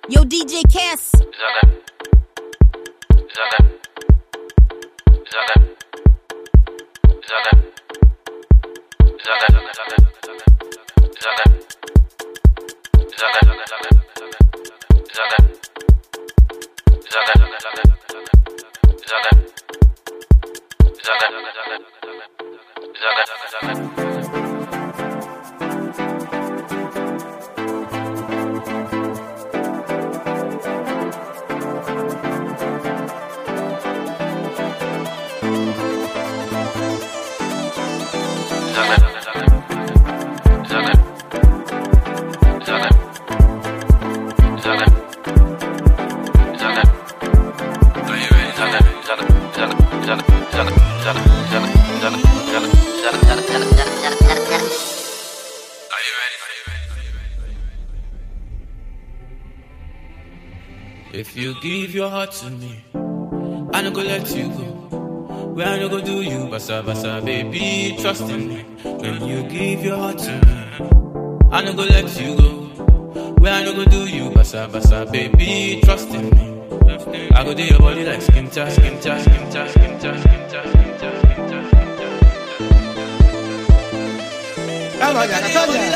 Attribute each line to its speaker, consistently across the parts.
Speaker 1: Yo, DJ Cass.
Speaker 2: If you give your heart to me, I no go let you go. Where I no go do you, basa basa, baby, trust in me. When you give your heart to me, I no go let you go. Where I no go do you, basa basa, baby, trust in me. I go do your body like skin tight, skin tight, skin tight, skin tight, skin tight, skin tight, skin tight.
Speaker 3: Oh my God, I told you.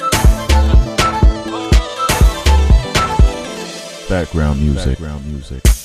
Speaker 4: Background music.